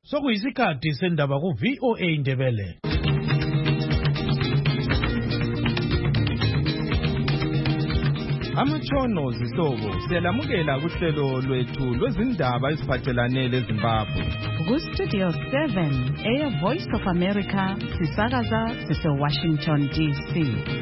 Sokuyisikhathi sendaba ku VOA Indebele. Amatshono zihlobo siyalamukela kuhlelo lwethu lwezindaba eziphathelane leZimbabwe. Ku Studio 7 Air Voice of America sisakaza sise-Washington DC.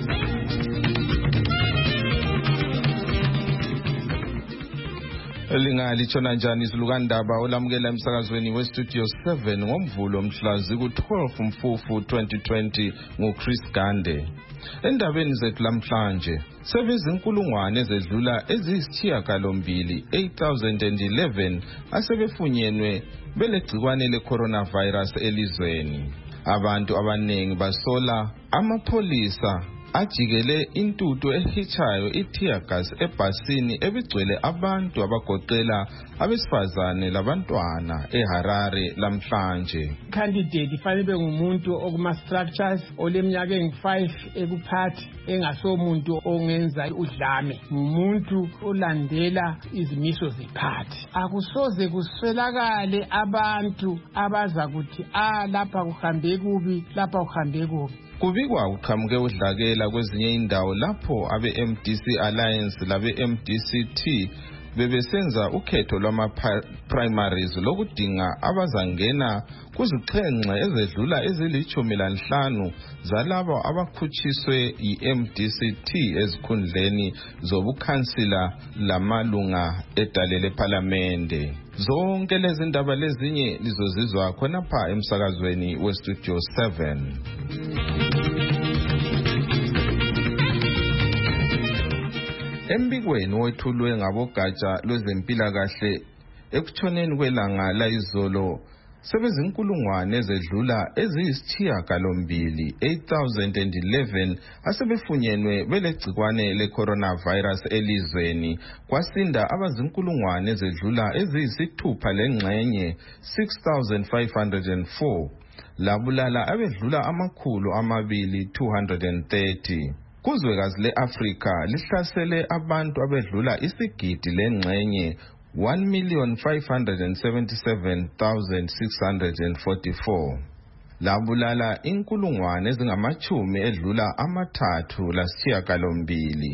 Lingalishona njani izilukandaba olamukela emsakazweni weStudio 7 ngomvulo mhla ziku-12 Mfufu 2020 nguChris Gande. Endabeni zethu lamhlanje sebezinkulungwane ezedlula eziyisishiyagalombili 8,011 asebefunyenwe belegcikwane le-coronavirus elizweni. Abantu abaningi basola amapholisa ajikele intuthu ehichayo i-tear gas ebhasini ebigcwele abantu abagoqela abesifazane labantwana eHarare lamhlanje. Candidate fanele ngumuntu okuma structures oleminyaka engu5 ekuphathi engasomuntu ongenza udlame, ngumuntu olandela izimiso zephathi. Akusoze kuswelakale abantu abaza kuthi lapha kuhambe kubi, lapha kuhambe kubi. Kubikwa uqhamuke udlakela kwezinye indawo lapho abe-MDC Alliance labe-MDC-T bebesenza ukhetho lwama-primaries lokudinga abazangena kuzixhenxe ezedlula ezili-15 zalabo abakhutshiswe yi-MDC-T ezikhundleni zobukhansila lamalunga edale lephalamende. Zonke lezi ndaba lezinye lizozizwa khonapha emsakazweni weStudio 7. Embikweni wethulwe ngabogatsha lwezempilakahle ekutshoneni kwelanga layizolo sebezinkulungwane ezedlula eziyisishiyagalombili 8,011 asebefunyenwe belegcikwane le-coronavirus elizweni, kwasinda abazinkulungwane ezedlula eziyisithupha lengxenye 6,504 labulala abedlula amakhulu amabili 230. Kuzwekazi le-Afrika lihlasele abantu abedlula isigidi lengxenye 1,577,644. Labulala inkulungwane ezingamachumi edlula amathathu lasishiyagalombili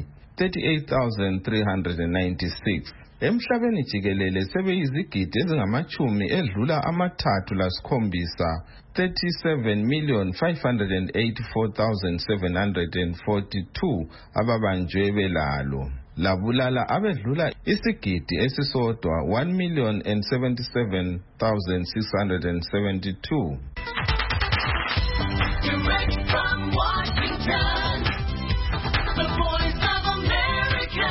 38,396. Emhlabeni jikelele sebeyizigidi ezingamachumi edlula amathathu lasikhombisa 37,584,742 ababanjwe belalo. Labulala abedlula isigidi esisodwa 1,077,672. Direct from Washington, the Voice of America,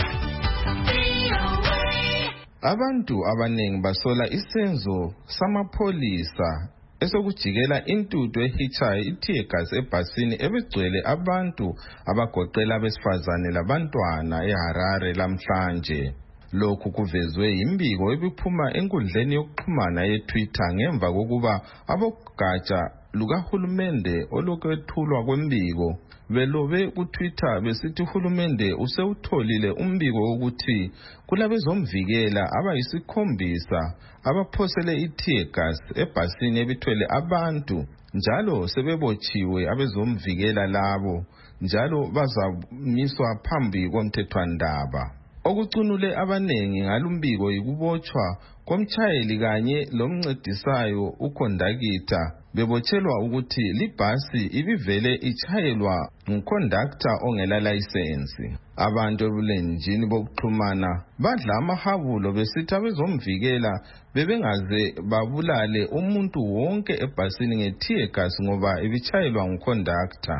VOA. Abantu abaningi basola isenzo samapholisa esokujikela intuthu ehichayo i-tear gas ebhasini ebigcwele abantu abagoqela abesifazane labantwana eHarare lamhlanje. Lokhu kuvezwe yimbiko ebiphuma enkundleni yokuxhumana ye-Twitter ngemva kokuba abogatsha lukahulumende olokwethulwa kwembiko belobe ku-Twitter besithi uhulumende usewutholile umbiko wokuthi kulabezomvikela abayisikhombisa abaphosele i-tear gas ebhasini ebithwele abantu, njalo sebebotshiwe abezomvikela labo, njalo bazamiswa phambi komthethwandaba. Okucunule abanengi ngalumbiko yikubotshwa komtshayeli kanye lomncedisayo ukhondakitha bebotshelwa ukuthi libhasi ibivele ichayelwa ngukhondakta ongela layisensi. Abantu ebulenjini bokuxhumana badla amahabulo besithi abezomvikela bebengaze babulale umuntu wonke ebhasini nge-tear gas ngoba ibichayelwa ngukhondakta.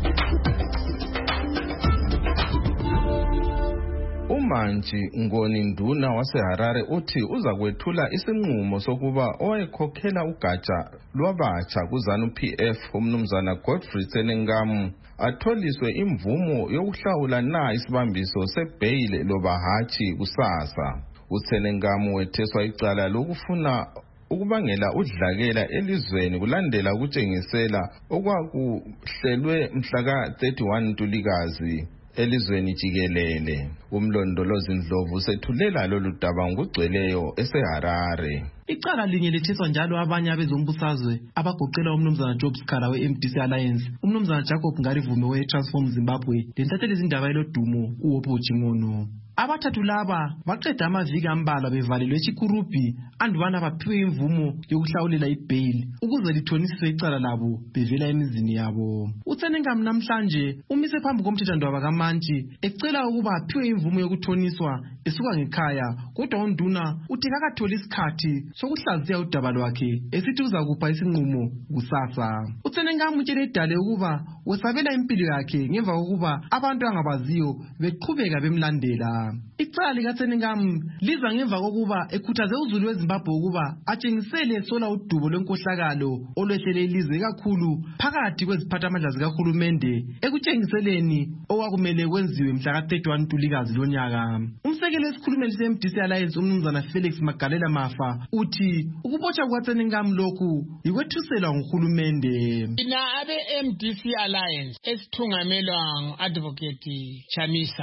Umanji Ngoni Nduna waseHarare uthi uza kwethula isinqumo sokuba owayekhokhela ugatsha lwabatsha kuZANU-PF umnumzana Godfrey Tsenengamu atholiswe imvumo yokuhlawula na isibambiso sebhayile loba hatshi kusasa. UTsenengamu wetheswa icala lokufuna ukubangela udlakela elizweni kulandela ukutshengisela okwakuhlelwe mhla ka-31 Ntulikazi elizweni jikelele. Umlondolozi Ndlovu usethulela lolu daba ngokugcweleyo eseHarare. Icala linye letheswa njalo abanye abezombusazwe abagoqela umnumzana Job Skala we-MDC Alliance, umnumzana Jacob Ngarivume we-Transform Zimbabwe, lenhlatheli izindaba elodumo uWopho Chingono. Abathathu laba baqeda amaviki ambalwa bevalelwe eChikurupi andubana baphiwe imvumo yokuhlawulela ibail ukuze lithonisiswe icala labo bevela emizini yabo. Utsenengam namhlanje umise phambi komthethwandaba kaMantshi ecela ukuba aphiwe imvumo yokuthoniswa esuka ngekhaya, kodwa unduna uthi akatholi isikhathi sokuhlaziya udaba lwakhe esithi uzakupha isinqumo kusasa. Utsenengam utshele idale ukuba wesabela impilo yakhe ngemva kokuba abantu angabaziyo beqhubeka bemlandela. Icala likaTsenengam liza ngemva kokuba ekhuthaze uzulu weZimbabwe ukuba atshengisele esola udubo lwenkohlakalo olwehlele ilizwe kakhulu phakathi kweziphathamandla zikahulumende ekutshengiseleni okwakumele kwenziwe mhla ka-31 Ntulikazi lonyaka. Umsekeli wesikhulumeli se-MDC Alliance umnumzana Felix Magalela Mafa uthi ukubotshwa kukaTsenengam lokhu yikwethuselwa nguhulumende. Thina abe-MDC Alliance esithungamelwa ngu-Advocate Chamisa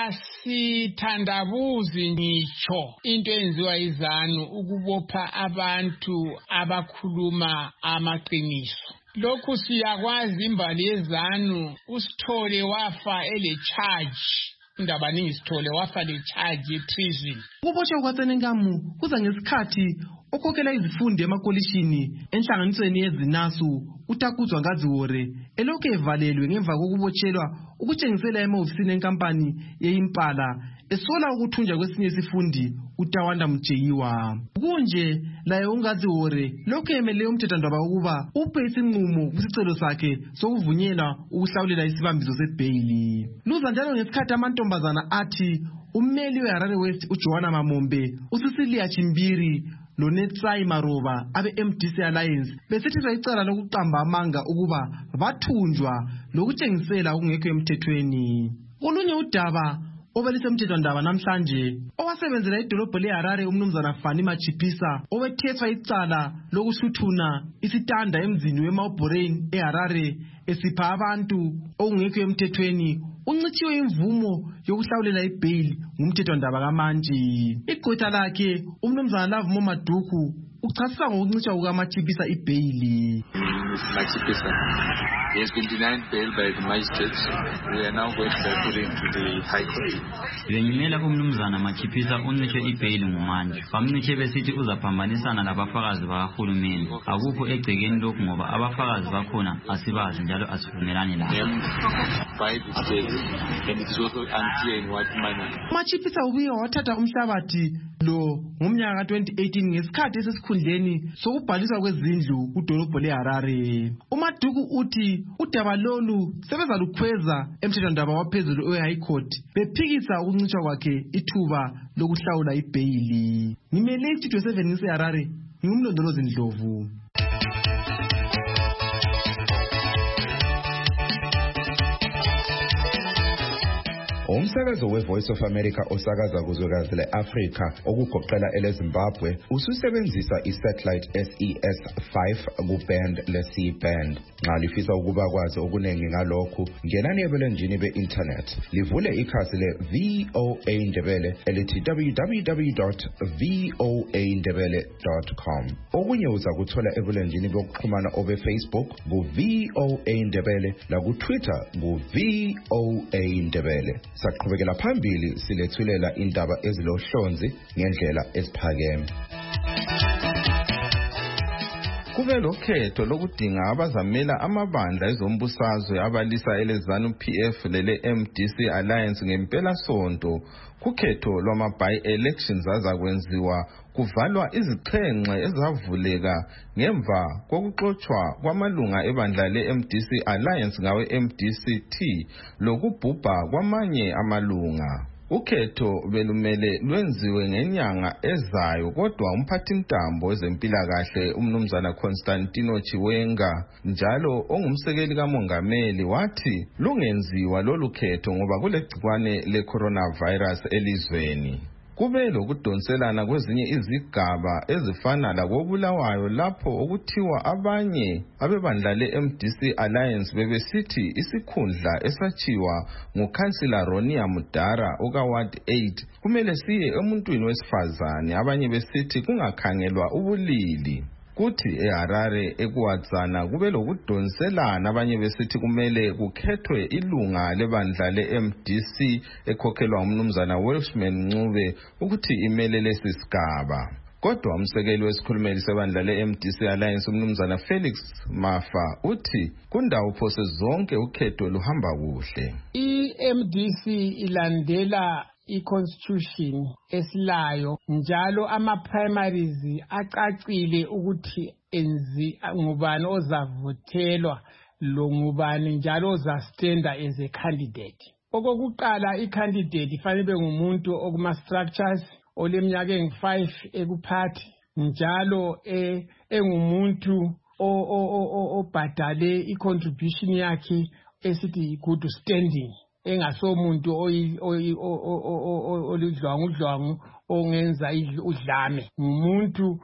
asithandabuzi ngitsho into enziwa izanu ukubopha abantu abakhuluma amaqiniso. Lokhu siyakwazi imbali yezanu uSithole wafa ele-charge. Indaba ningi Sithole wafa le-charge ye-treason. Ukubotshwa kukaTsenengam kuza ngesikhathi okhokhela izifundi emakolishini enhlanganisweni yezinasu uTakuzwa Ngaziwore elokhu evalelwe ngemva kokubotshelwa ukutshengisela emahofisini enkampani yeImpala esola ukuthunjwa kwesinye isifundi uTawanda Mjeyiwa. Kunje laye uNgaziwore lokhu emele umthethwandaba ukuba uphe isinqumo kwisicelo sakhe sokuvunyelwa ukuhlawulela isibambiso sebhail. Luza njalo ngesikhathi amantombazana athi ummeli weHarare West uJohana Mamombe, uSisilia Chimbiri loNetsai Maroba abe-MDC Alliance besethethwa icala lokuqamba amanga ukuba bathunjwa lokutshengisela okungekho emthethweni. Kolunye udaba obelisemthethwandaba namhlanje owasebenzela idolobho leHarare umnumzana Fani Machipisa owethethwa icala lokuhluthuna isitanda emzini weMauborain eHarare esipha abantu okungekho emthethweni uncitshiwe imvumo yokuhlawulela ibail ngumthethwandaba kaMantshi. Igqwetha lakhe umnumzana Love Momaduku uchasisa ngokuncitshwa kukaMachipisa ibail. Machipisa, he has been denied bail by the magistrates. We are now going to put him to the High Court. Bengimela umnumzana Machipisa uncitshwe ibail ngumanje. Bamncitshe besithi uzaphambanisana labafakazi bakahulumeni. Akukho egcekeni lokhu ngoba abafakazi bakhona asibazi njalo asivumelani labo. By the state, and it is also unclear in what manner. Machipisa ubuye wathatha umhlabathi lo ngomnyaka ka-2018 ngesikhathi esesikhundleni sokubhaliswa kwezindlu kudolobho leHarare. uMaduku uthi udaba lolu sebezalukhweza emthethwandaba waphezulu we-High Court bephikisa ukuncitshwa kwakhe ithuba lokuhlawula ibail. Ngimele istudio 7 ngiseHarare, ngumlondolozi Ndlovu. Umsakazo weVoice of America osakaza kuzwekazi leAfrika okugoqela eleZimbabwe ususebenzisa isatellite SES5 kuband le-C-band. Nxa lifisa ukuba kwazi okunengi ngalokhu, ngenani ebulenjini be-internet livule ikhasi le-VOA Ndebele elithi www.voandebele.com. Okunye uza kuthola ebulenjini bokuxhumana obe-Facebook ku-VOA Ndebele laku-Twitter ku-VOA Ndebele. Saqhubekela phambili silethulela indaba ezilohlonzi ngendlela esiphakeme. Kube lokhetho lokudinga abazamela amabandla ezombusazwe abalisa eleZANU PF lele-MDC Alliance ngempela sonto kukhetho lwama-by-elections azakwenziwa kuvalwa izixhenxe ezavuleka ngemva kokuxotshwa kwamalunga ebandla le-MDC Alliance ngawe-MDC-T lokubhubha kwamanye amalunga. Ukhetho belumele lwenziwe ngenyanga ezayo, kodwa umphathintambo wezempilakahle umnumzana Constantino Chiwenga njalo ongumsekeli kamongameli wathi lungenziwa lolu khetho ngoba kulegcikwane le coronavirus elizweni. Kube lokudonselana kwezinye izigaba ezifana lakoBulawayo lapho okuthiwa abanye abebandla le-MDC Alliance bebesithi isikhundla esachiwa nguKhansila Ronia Mudara okaWard 8 kumele siye emuntwini wesifazane, abanye besithi kungakhangelwa ubulili. Kuthi eHarare eKuwadzana kube lokudonselana, abanye besithi kumele kukhethwe ilunga lebandla le-MDC ekhokhelwa umnumzana Welshman Ncube ukuthi imele lesi sigaba. Kodwa umsekeli wesikhulumeli sebandla le-MDC Alliance umnumzana Felix Mafa uthi kundawo phose zonke ukhetho luhamba kuhle. I-MDC ilandela i-constitution esilayo njalo ama-primaries acacile ukuthi ngubani ozavothelwa lo ngubani njalo ozastenda as a candidate. Okokuqala i-candidate ifanele ngumuntu okuma-structures oleminyaka engu-5 ekuphathi njalo engumuntu obhadale i-contribution yakhe esithi good standing, engasomuntu olidlwangu ongenza udlame, ngumuntu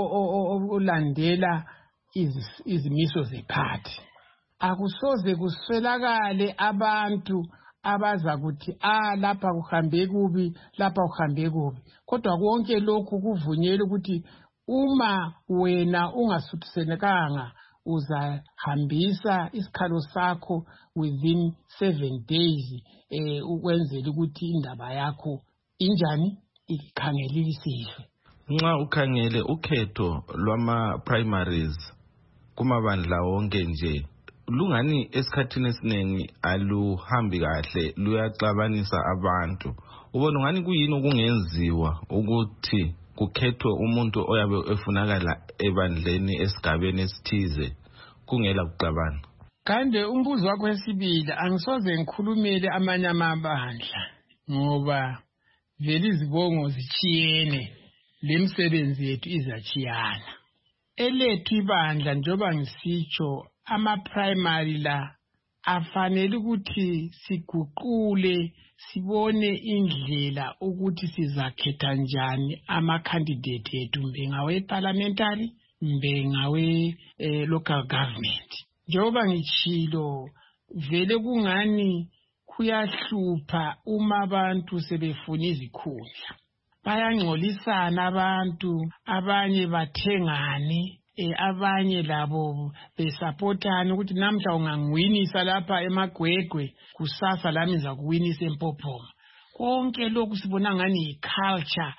olandela izimiso zephathi. Akusoze kuswelakale abantu abaza kuthi lapha kuhambe kubi, lapha kuhambe kubi. Kodwa konke lokhu kuvunyelwe ukuthi uma wena ungasuthisenekanga uzahambisa isikhalo sakho within 7 days ukwenzela ukuthi indaba yakho injani ikhangelisiswe. Nxa ukhangele ukhetho lwama primaries kumabandla wonke nje lungani esikhathini esiningi aluhambi kahle, luyaxabanisa abantu. Ubona ngani kuyini okungenziwa ukuthi kukhethwe umuntu oyabe efunakala ebandleni esigabeni esithize kungela kuxabana? Kande umbuzo wakho wesibili angisoze ngikhulumele amanye amabandla ngoba vele izibongo zichiyene, lemsebenzi yethu izachiyana. Elethu ibandla njoba ngisitsho ama-primary la afanele ukuthi siguqule sibone indlela ukuthi sizakhetha njani ama-candidate ethu, mbe ngawe parliamentary mbe ngawe local government. Njoba ngichilo vele kungani kuyahlupha uma abantu sebefuna izikhundla, bayangcolisana abantu, abanye bathengane, abanye labo besupportana ukuthi namhla ungangiwinisa lapha eMagwegwe kusasa lami ngizakuwinisa eMpophoma. Konke lokhu sibona ngani iculture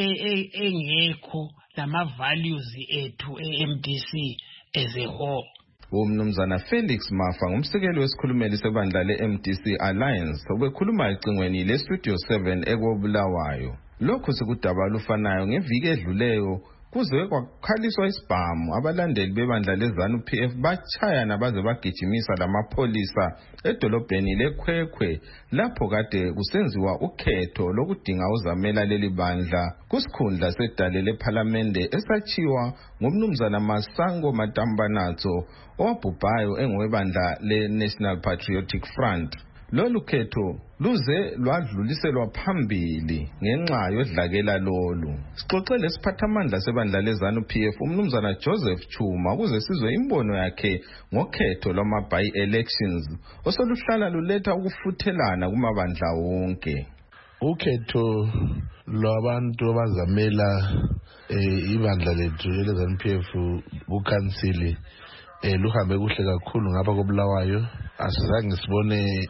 engekho lama values ethu eMDC as a whole. Umnumzana Felix Mafa ngumsekeli wesikhulumeli sebandla le-MDC Alliance obekhuluma ecingweni le-Studio 7 eKobulawayo. Lokhu sikudaba lufanayo ngeviki edluleyo kuze kwakhaliswa isibhamu abalandeli bebandla leZANU-PF bachayana baze bagijimisa lamapholisa edolobheni leKhwekhwe lapho kade kusenziwa ukhetho lokudinga uzamela leli bandla kusikhundla sedale lephalamende esachiwa ngumnumzana Masango Matambanatso owabhubhayo engowebandla le-National Patriotic Front. Lolu khetho luze lwadluliselwa phambili ngenxa yodlakela lolu. Sixoxe lesiphathamandla sebandla leZANU-PF umnumzana Joseph Chuma ukuze sizwe imbono yakhe ngokhetho lwama-by-elections osoluhlala luletha ukufuthelana kumabandla wonke. Ukhetho lwabantu abazamela ibandla lethu leZANU-PF kukhansili luhambe kuhle kakhulu ngapha koBulawayo. Asizange sibone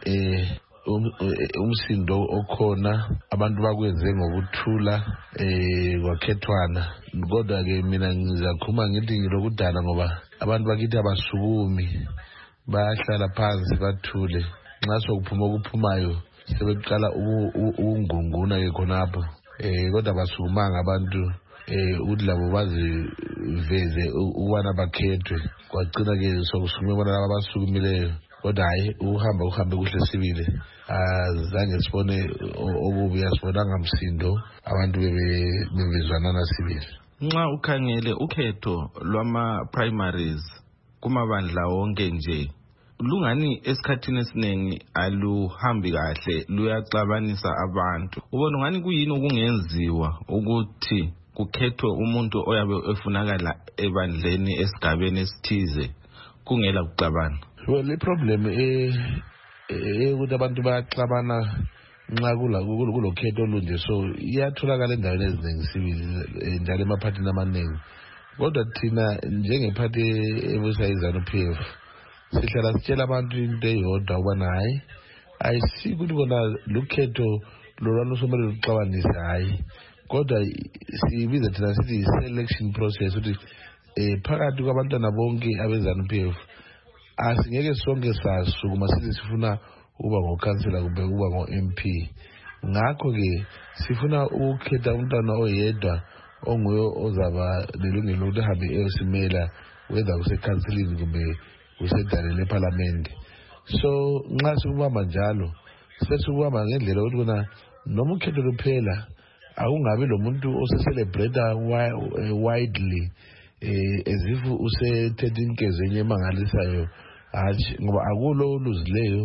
umsindo okhona, abantu bakwenze ngokuthula kwakhethwana. Kodwa ke mina ngizakhuluma ngithi ngilokudala ngoba abantu bakithi abasukumi, bayahlala phansi bathule. Nxa sokuphuma okuphumayo sebeqala ukungunguna ke khonapho. Kodwa basukumanga abantu ukuthi labo baziveze ukubana bakhethwe. Kwagcina ke sokusukume bona laba abasukumileyo. Kodwa hayi uhambe kuhle sibile. Azange sibone okubi, asibonanga msindo, abantu bebezwanana sibile. Nxa ukhangele ukhetho lwama primaries kumabandla wonke nje lungani esikhathini esiningi aluhambi kahle luyaxabanisa abantu. Ubona ngani kuyini okungenziwa ukuthi kukhethwe umuntu oyabe efunakala ebandleni esigabeni esithize kungela kuxabana? Well, iproblem ukuthi abantu bayaxabana nxa kulokhetho olunje, so iyatholakala endaweni eziningi sibili njalo emaphathini amaningi. Kodwa thina njengephathi ebusa iZANU-PF sihlala sitshela abantu into eyodwa ubana hayi ayisiki ukuthi kona lukhetho lolwalo somele luxabanise, hayi kodwa sibiza thina sithi selection process ukuthi phakathi kwabantwana bonke abeZANU-PF asingeke sonke sasukuma sithi sifuna ukuba ngokhansela kumbe ukuba ngo-MP. Ngakho-ke sifuna ukukhetha umntwana oyedwa onguye ozaba lelungelo lokuthi ahambe eyosimela whether kusekhanselini kumbe kusedale lephalamende. So nxa sikubamba njalo sesikubamba ngendlela yokuthi kona noma ukhetho luphela akungabi lo muntu osecelebrata widely as if usethetha inkezo enye emangalisayo, hatshi ngoba akulo oluzileyo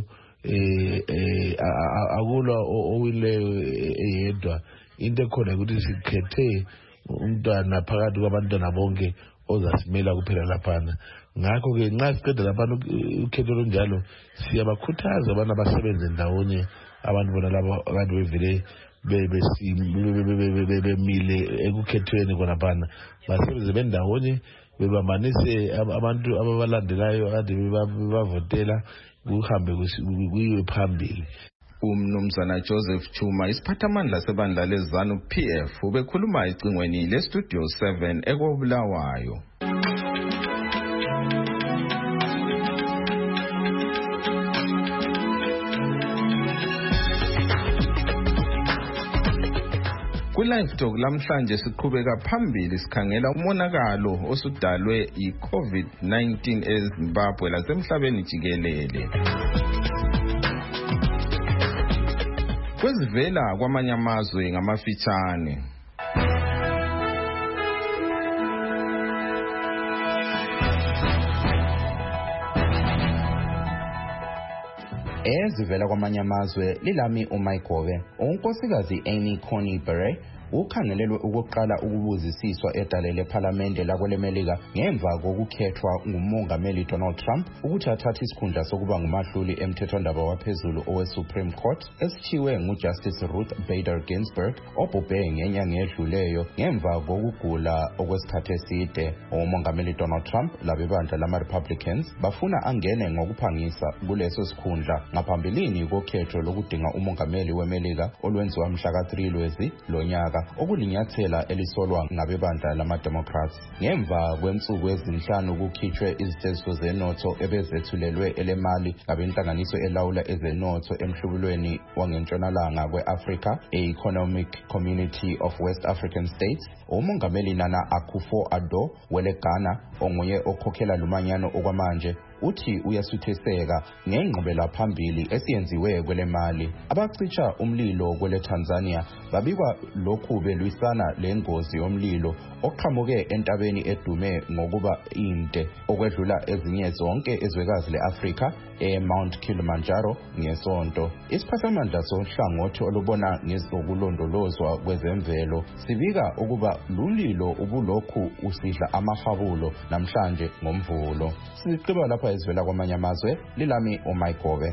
akulo owileyo eyedwa. Into ekhona ukuthi sikhethe umntwana phakathi kwabantwana bonke ozasimela kuphela laphana. Ngakho-ke nxa siqeda laphana ukhetho olunjalo siyabakhuthaza abantu abasebenze ndawonye, abantu bona labo abantu bevele bemile ekukhethweni khonaphana basebenze bendawonye bebambanise abantu ababalandelayo ade bebavotela kuhambe kuyiwe phambili. Umnumzana Joseph Chuma, isiphathamandla sebandla leZANU-PF, ubekhuluma ecingweni leStudio 7 eKobulawayo. Ku-Live Talk lamhlanje siqhubeka phambili sikhangela umonakalo osudalwe yi-COVID-19 eZimbabwe lasemhlabeni jikelele. Kwezivela kwamanye amazwe ngamafitshane. Ezivela kwamanye amazwe lilami uMayigobe. Unkosikazi Amy Coney Barrett ukhangelelwe ukuqala ukubuzisiswa edale lephalamende lakwelemelika ngemva kokukhethwa ngumongameli Donald Trump ukuthi athathe isikhundla sokuba ngumahluli emthethwandaba waphezulu owe-Supreme Court esithiwe nguJustice Ruth Bader Ginsburg obhubhe ngenyanga edluleyo ngemva kokugula okwesikhathi eside. Umongameli Donald Trump labebandla lama-Republicans bafuna angene ngokuphangisa kuleso sikhundla ngaphambilini kokhetho lokudinga umongameli wemelika olwenziwa mhla ka-3 Lwezi lonyaka, okulinyathela elisolwa ngabebandla lama-Democrats. Ngemva kwensuku ezinhlanu kukhitshwe iziteziso zenotho ebezethulelwe elemali ngabenhlanganiso elawula ezenotho emhlubulweni wangentshonalanga kwe-Africa, Economic Community of West African States, umongameli Nana Akufo-Addo weleGhana onguye okhokhela lumanyano okwamanje uthi uyasutheseka ngengqubela phambili esiyenziwe kwele mali. Abacisha umlilo kwele Tanzania babikwa lokhu belwisana lengozi yomlilo oqhamuke entabeni edume ngokuba inde okwedlula ezinye zonke ezwekazi leAfrika eMount Kilimanjaro ngesonto. Isiphathamandla sohlangothi olubona ngezokulondolozwa kwezemvelo sibika ukuba lulilo ubulokhu usidla amafabulo namhlanje ngomvulo. Siqhubeka lapha ezivela kwamanye amazwe, lilami uMayigobe.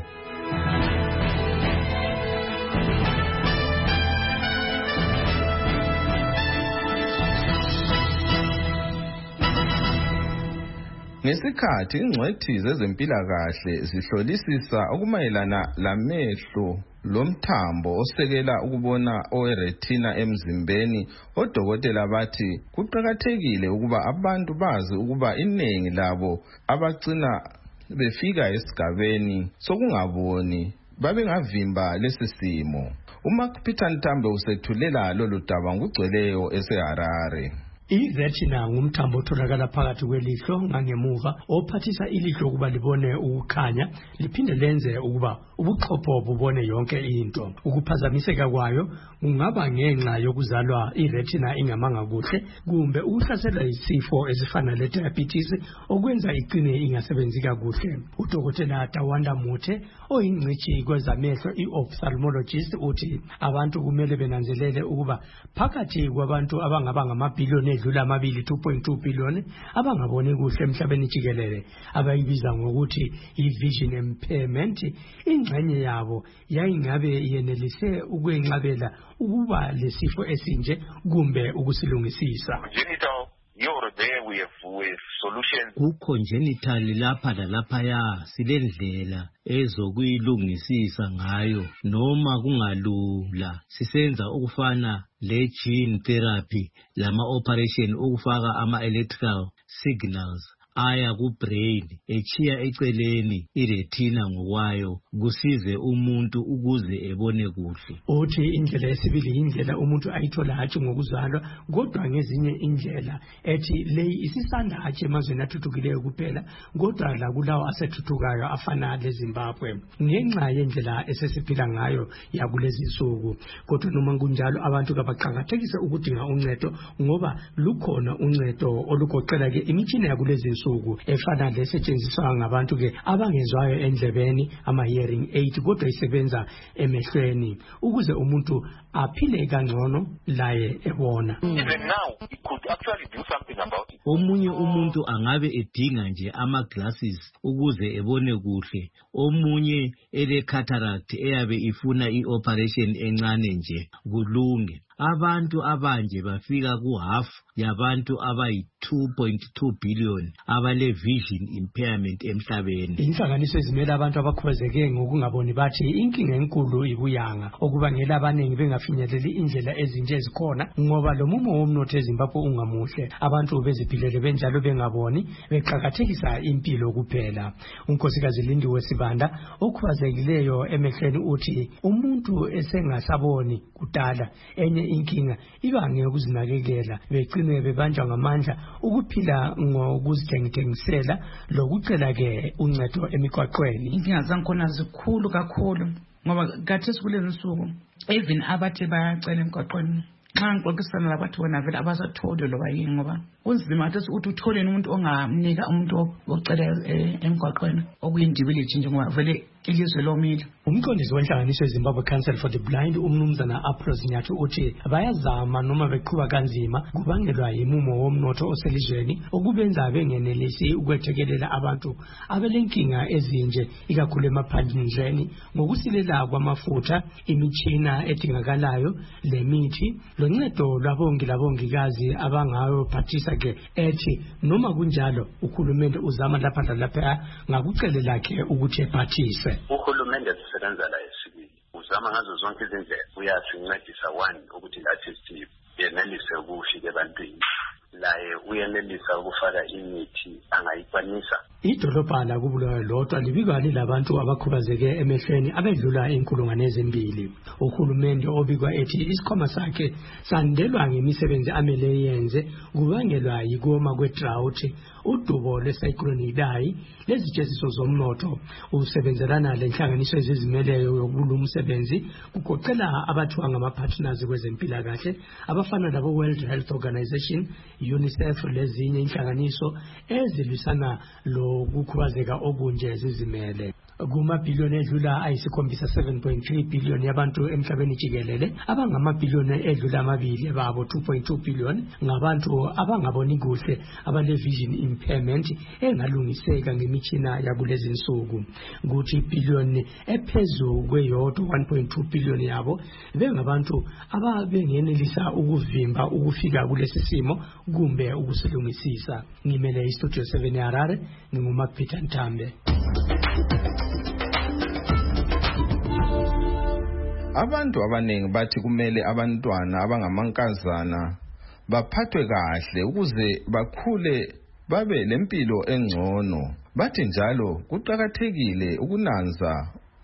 Ngesikhathi ingcwethi zezempilakahle zihlolisisa okumayelana lamehlo lomthambo osekela ukubona oweretina emzimbeni, odokotela bathi kuqakathekile ukuba abantu bazi ukuba iningi labo abagcina befika esigabeni sokungaboni babengavimba lesi simo. uMark Peter Ntambe usethulela lolu daba ngugcweleyo eseHarare. I-retina ngumthambo otholakala phakathi kwelihlo ngangemuva ophathisa ilihlo ukuba libone ukukhanya liphinde lenze ukuba ubuchopho bubone yonke into. Ukuphazamiseka kwayo kungaba ngenxa yokuzalwa i-retina ingamanga kuhle kumbe ukuhlaselwa isifo esifana le-diabetes okwenza iqine ingasebenzi kakuhle. Udokotela Tawanda Muthe oyingcitshi kwezamehlo i-ophthalmologist uthi abantu kumele benanzelele ukuba phakathi kwabantu abangaba ngamabhiliyoni edlula amabili 2.2 billion abangaboni kuhle emhlabeni jikelele abayibiza ngokuthi i-vision impairment, ingxenye yabo yayingabe yenelise ukwenqabela ukuba lesifo esinje kumbe ukusilungisisa. Ku-congenital lapha lalaphaya silendlela ezokuyilungisisa ngayo noma kungalula sisenza ukufana le-gene therapy lama-operation ukufaka ama-electrical signals aya ku-brain echiya eceleni iretina ngokwayo kusize umuntu ukuze ebone kuhle. Uthi indlela yesibili indlela umuntu ayithola hatshi ngokuzalwa kodwa ngezinye indlela ethi leyi isisanda hatshi emazweni athuthukileyo kuphela kodwa la kulawo asethuthukwayo afana leZimbabwe ngenxa yendlela esesiphila ngayo yakulezi insuku. Kodwa noma kunjalo abantu kabaqhakathekise ukudinga uncedo ngoba lukhona uncedo olugoqela ke imitshina yakulezi insuku efana lesetshenziswa ngabantu ke abangezwayo endlebeni ama-hearing aid kodwa isebenza emehlweni ukuze umuntu aphile kangcono laye ebona. Omunye umuntu angabe edinga nje ama-glasses ukuze ebone kuhle, omunye ele-cataract eyabe ifuna i-operation encane nje kulunge. Abantu abanje bafika ku-half yabantu abayi-2.2 billion abale-vision impairment emhlabeni. Inhlanganiso ezimele abantu abakhubazeke ngokungaboni bathi inkinga enkulu ikuyanga okubangela abaningi bengafinyeleli indlela ezinje ezikhona ngoba lo mumo womnotho eZimbabwe ungamuhle. Abantu beziphilele benjalo bengaboni beqhakathekisa impilo kuphela. Unkosikazi Lindiwe Sibanda okhubazekileyo emehlweni uthi umuntu esengasaboni kudala enye inkinga ibange ukuzinakekela begcine bebanjwa ngamandla ukuphila ngokuzithengisela lokucela ke uncedo emigwaqweni. Inkinga zankhona zikhulu kakhulu ngoba kathesi kulezi nsuku even abathi bayacela emgwaqweni nxa ngixoxisana labathi bona vele abasatholi loba yini ngoba kunzima kathesi ukuthi utholeni umuntu ongamnika umuntu ocela emgwaqweni okuyindibilithi nje ngoba vele ilizwe lomile. Umqondisi wenhlanganiso yeZimbabwe Council for the Blind umnumzana Apros Nyathi uthi bayazama noma beqhuba kanzima kubangelwa yimumo womnotho oselizweni okubenza bengenelisi ukwethekelela abantu abelenkinga ezinje ikakhulu emaphandleni ngokusilela kwamafutha, imitshina edingakalayo, lemithi loncedo labongikazi abangayo phathisa ke ethi noma kunjalo uhulumende uzama lapha lalapha ngakucele lakhe ukuthi ephathise. Uhulumende sisebenza la esibili uzama ngazo zonke izindlela uyasincedisa one ukuthi lathi yenelise ukufika ebantwini laye uyenelisa ukufaka imithi angayikwanisa. Idolobha la kubulawayo lodwa libikwa lilabantu abakhubazeke emehlweni abedlula inkulungwane ezimbili. Uhulumende obikwa ethi isikhwama sakhe sandelwa ngemisebenzi amele yenze kubangelwa yikoma kwe-drought, udubo lwecyclone Idai, lezijesiso zomnotho. Usebenzelana lenhlanganiso ezizimeleyo yokulumsebenzi kugoqela abathiwa ngama-partners kwezempilakahle abafana labo World Health Organization, UNICEF lezinye inhlanganiso ezilwisana lokukhubazeka okunje zizimele. Kumabhiliyoni edlula ayisikhombisa 7.3 billion yabantu emhlabeni jikelele abangamabhiliyoni edlula amabili babo 2.2 billion ngabantu abangaboni kuhle abale-vision impairment engalungiseka ngemitshina yakulezi insuku. Kuthi ibhiliyoni ephezulu kweyodwa 1.2 billion yabo bengabantu ababengenelisa ukuvimba ukufika kulesi simo kumbe ukusilungisisa. Ngimele istudio 7 eHarare, ngingumapita Ntambe. Abantu abaningi bathi kumele abantwana abangamankazana baphathwe kahle ukuze bakhule babe lempilo engcono. Bathi njalo kuqhakathekile ukunanza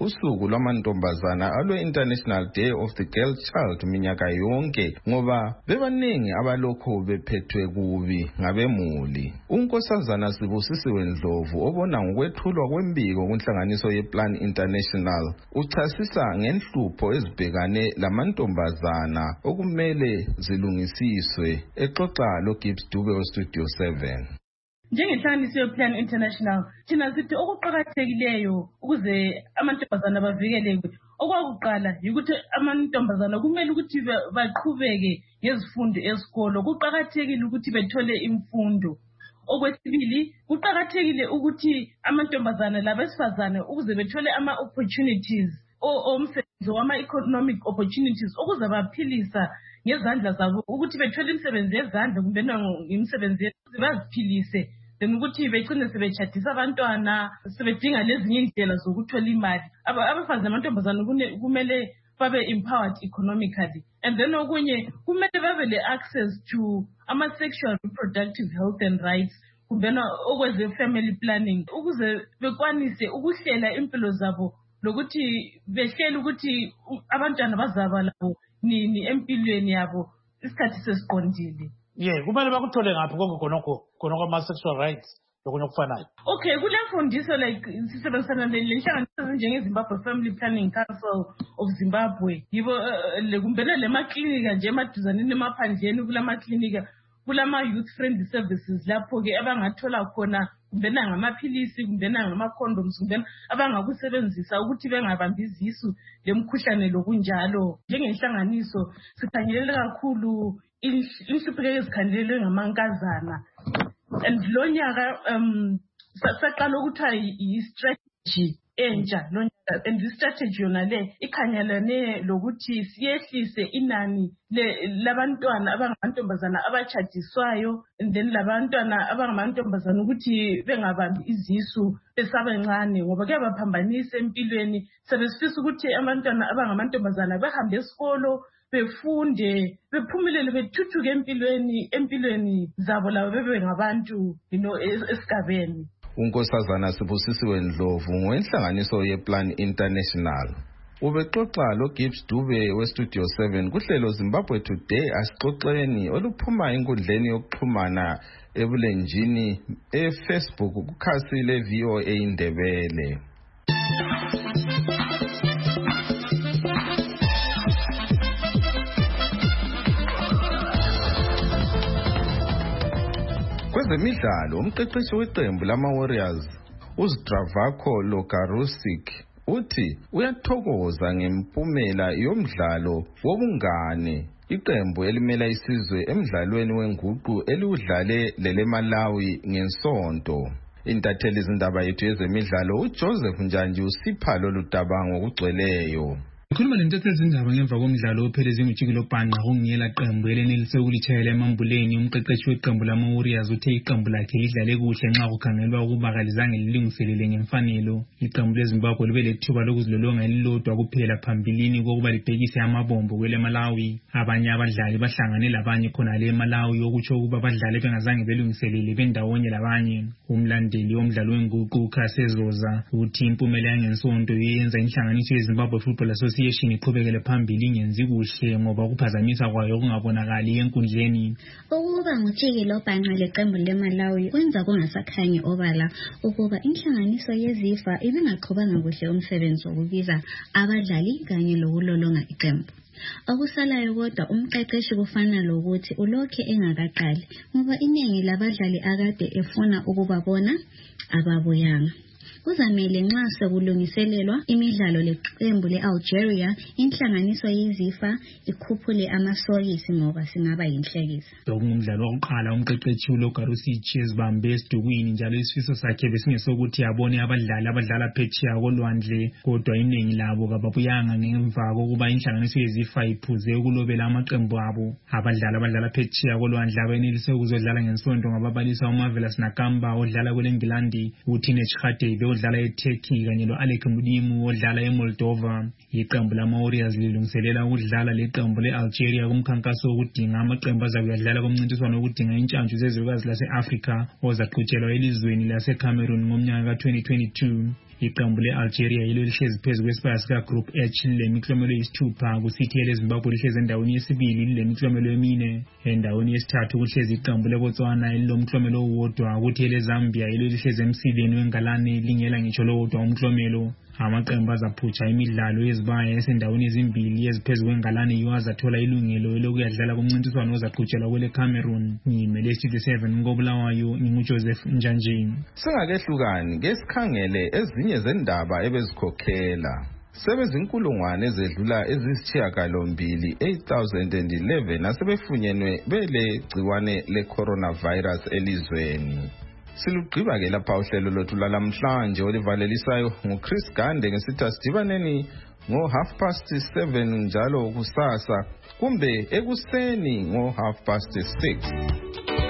usuku lwamantombazana alwe-International Day of the Girl Child minyaka yonke ngoba bebaningi abalokho bephethwe kubi ngabemuli. Unkosazana Sibusisiwe Ndlovu obona ngokwethulwa kwembiko kunhlanganiso yePlan International uchasisa ngenhlupho ezibhekane lamantombazana okumele zilungisiswe exoxa loGibbs Dube weStudio 7. Njengenhlanganiso yePlan International thina sithi okuqhakathekileyo ukuze amantombazana bavikeleke okwakuqala ukuthi amantombazana kumele ukuthi baqhubeke ngezifundo esikolo. Kuqhakathekile ukuthi bethole imfundo. Okwesibili kuqhakathekile ukuthi amantombazana labesifazane ukuze bethole ama-opportunities omsebenzi wama-economic opportunities ukuze baphilisa ngezandla zabo ukuthi bethole imisebenzi yezandla kumbe imisebenzi baziphilise then ukuthi begcine sebetshadisa abantwana sebedinga lezinye indlela zokuthola imali. Abafazi namantombazana kumele babe empowered economically and then okunye kumele babe le-access to ama-sexual reproductive health and rights kumbena okweze family planning ukuze bekwanise ukuhlela impilo zabo lokuthi behlele ukuthi abantwana bazaba labo nini empilweni yabo isikhathi sesiqondile. Kumele bakuthole ngaphi konke khonokho ama-sexual rights lokunye okufanayo. Okay, kule mfundiso like sisebenzisana lenhlanganiso ezinjengeZimbabwe Family Planning Council of Zimbabwe yibo kumbena lemaklinika nje emaduzaneni emaphandleni kulamaklinika kulama-youth friendly services lapho-ke abangathola khona kumbena ngamaphilisi kumbena ngama-condoms kumbena abangakusebenzisa ukuthi bengabambi izisu lemkhuhlane lokunjalo. Njengenhlanganiso sikhangelele kakhulu inhlupheko ezikhangelelwe ngamankazana and lo nyaka saqala ukuthiwa yi-strategy entsha lo nyaka and i-strategy yona le ikhangelane lokuthi siyehlise inani labantwana abangamantombazana abatshadiswayo and then labantwana abangamantombazana ukuthi bengabambi izisu besabancane ngoba kuyabaphambanisa empilweni. Sebesifisa ukuthi abantwana abangamantombazana behambe esikolo befunde bephumelele bethuthuke empilweni zabo labo bebe ngabantu esigabeni. Unkosazana Sibusisiwe Ndlovu ngowenhlanganiso yePlan International ubexoxa loGibbs Dube weStudio 7 kuhlelo Zimbabwe Today asixoxeni oluphuma enkundleni yokuxhumana ebulenjini eFacebook kukhasi leVOA Indebele. Kwezemidlalo umqeqeshi weqembu lama-Warriors uZdravko Lokarusic uthi uyathokoza ngempumela yomdlalo wobungane iqembu elimela isizwe emdlalweni wenguqu eliwudlale leleMalawi ngensonto. Intatheli izindaba yethu yezemidlalo uJoseph Njanji usipha lolu daba ngokugcweleyo. Ukhuluma lentatheli izindaba ngemva komdlalo opheleze uJikilo Bhanqa kungela qembu elenelise ukulitshayela emambuleni. Umqeqeshi weqembu lama-Warriors uthe iqembu lakhe lidlale kuhle nxa kukhangelwa ukuba kalizange lilungiselele ngemfanelo. Iqembu leZimbabwe libe lethuba lokuzilolonga elilodwa kuphela phambilini kokuba libhekise amabombo kweleMalawi. Abanye abadlali bahlangane labanye khona le eMalawi okutsho ukuba abadlali bengazange belungiselele bendawonye labanye. Umlandeli womdlalo wenguqu uKhasezoza uthi impumela yangensonto yenza inhlanganiso yeZimbabwe Football Association iqhubekele phambili ingenzi kuhle ngoba ukuphazamisa kwayo kungabonakali enkundleni. Ukuba nguJikilo Bhanqa leqembu leMalawi kwenza kungasakhanyi obala ukuba inhlanganiso yeZIFA ibingaqhubanga kuhle umsebenzi wokubiza abadlali kanye lokulolonga iqembu. Okusalayo kodwa umqeqeshi kufana lokuthi ulokhe engakaqali ngoba iningi labadlali akade efuna ukubabona ababuyanga. Kuzamele nxa sekulungiselelwa imidlalo leqembu le-Algeria inhlanganiso yeZIFA ikhuphule amasokisi ngoba singaba yinhlekisa. Umdlalo wokuqala umqeqeshi uLokarusic ezibambe esidukwini njalo isifiso sakhe besingesokuthi abone abadlali abadlala phetsheya kolwandle kodwa iningi labo kababuyanga ngemva kokuba inhlanganiso yeZIFA iphuze ukulobela amaqembu abo. Abadlali abadlala phetsheya kolwandle abenelise ukuzodlala ngensonto ngababalisa uMarvelous Nakamba odlala kweleNgilandi, uTeenage Khadebe odlala eTurkey kanye lo-Alec Mudimu odlala eMoldova. Iqembu lama-Warriors lilungiselela ukudlala leqembu le-Algeria kumkhankaso wokudinga amaqembu azakuyadlala kumncintiswano wokudinga intshantshu zezwekazi lase-Afrika ozaqhutshelwa elizweni lase-Cameroon ngomnyaka ka-2022. iqembu le-Algeria yilo lihlezi phezu kwesibaya sika-Group H lemiklomelo yisithupha, kusithi ele-Zimbabwe lihlezi endaweni yesibili lilemiklomelo emine. Endaweni yesithathu kuhlezi iqembu le-Botswana elilomklomelo owodwa, kuthi ele-Zambia yilo lihlezi emsileni wengalane lingela ngitsho lowodwa umklomelo. Amaqembu azaphutsha imidlalo yezibaya esendaweni ezimbili eziphezu kwengalane yiwo azathola ilungelo lokuyadlala kumncintiswano ozaqhutshelwa kwele Cameroon. Ngimele Studio 7 ngobulawayo nginguJoseph Njanjini. Singakehlukani ke sikhangele ezinye zendaba ebezikhokhela. Sebezinkulungwane ezedlula ezisishiyagalombili 8011 asebefunyenwe bele gciwane le-coronavirus elizweni. Silugqiba ke lapha uhlelo lwethu lalamhlanje olivalelisayo nguChris Gande ngesithi asidibaneni ngo7:30 njalo kusasa kumbe ekuseni ngo6:30.